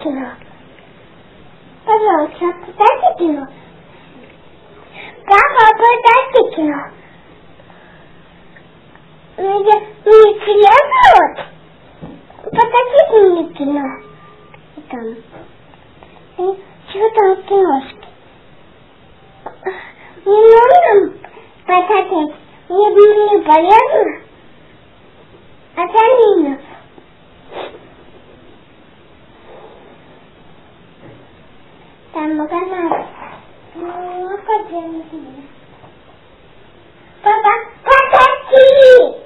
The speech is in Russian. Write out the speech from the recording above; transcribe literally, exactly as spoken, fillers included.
кино. Пожалуйста, подайте кино. Папа, подайте кино. Мне, мне серьезно? Подайте мне кино. Там. Чего там в киношке? Не нужно посмотреть. Мне не полезно. А там минус. Там много. Ну, как я не знаю. Папа, посмотри!